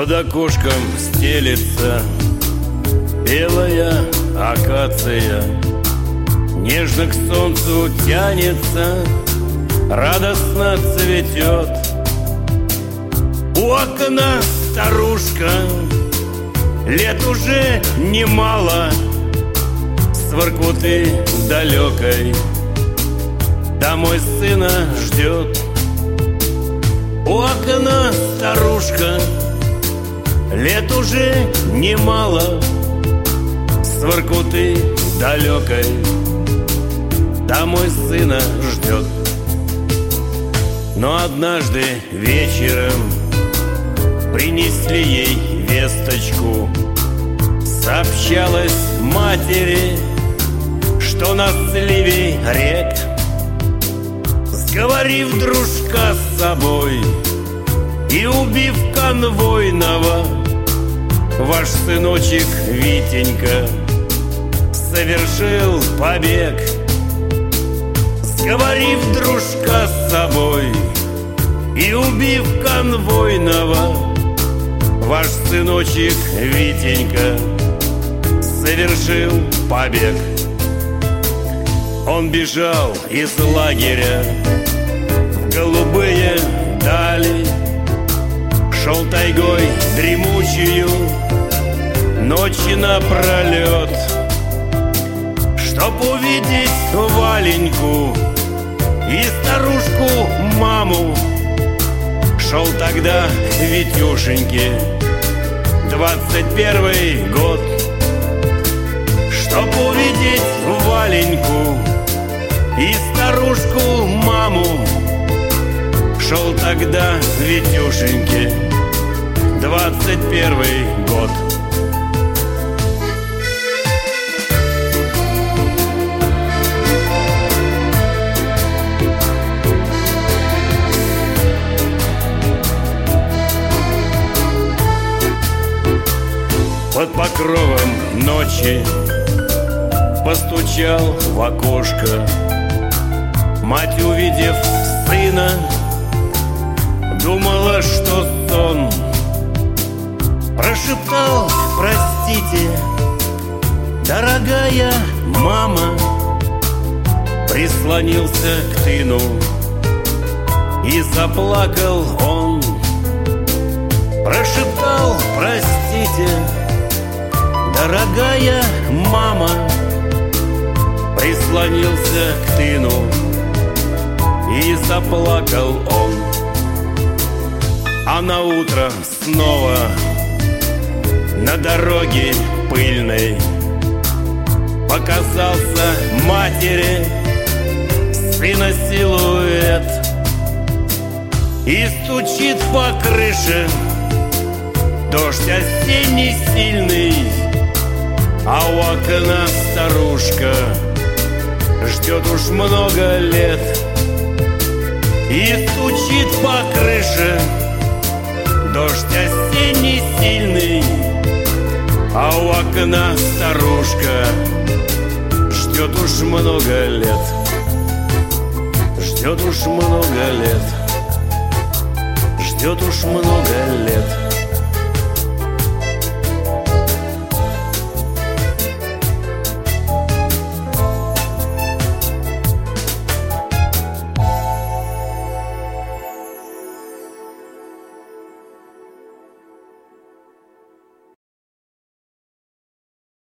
Под окошком стелется белая акация, нежно к солнцу тянется, радостно цветет. У окна старушка, лет уже немало, с Воркуты далекой домой сына ждет. У окна старушка, лет уже немало, с Воркуты далекой домой сына ждет. Но однажды вечером принесли ей весточку. Сообщалось матери, что на сливе рек, сговорив дружка с собой и убив конвойного, ваш сыночек Витенька совершил побег. Сговорив дружка с собой и убив конвойного, ваш сыночек Витенька совершил побег. Он бежал из лагеря в голубые дали, шел тайгой дремучую ночи напролет, чтоб увидеть Валеньку и старушку маму. Шел тогда Витюшеньке 21 год, чтоб увидеть Валеньку и старушку маму. Шел тогда Витюшеньке 21 год. Под покровом ночи постучал в окошко. Мать, увидев сына, думала, что сон. Прошептал: простите, дорогая мама. Прислонился к тыну и заплакал он. Прошептал: простите, дорогая мама. Прислонился к тыну и заплакал он. А на утро снова на дороге пыльной показался матери сына силуэт и стучит по крыше дождь осенний сильный, а у окна старушка ждет уж много лет. И стучит по крыше дождь осенний сильный, а у окна старушка ждет уж много лет. Ждет уж много лет. Ждет уж много лет.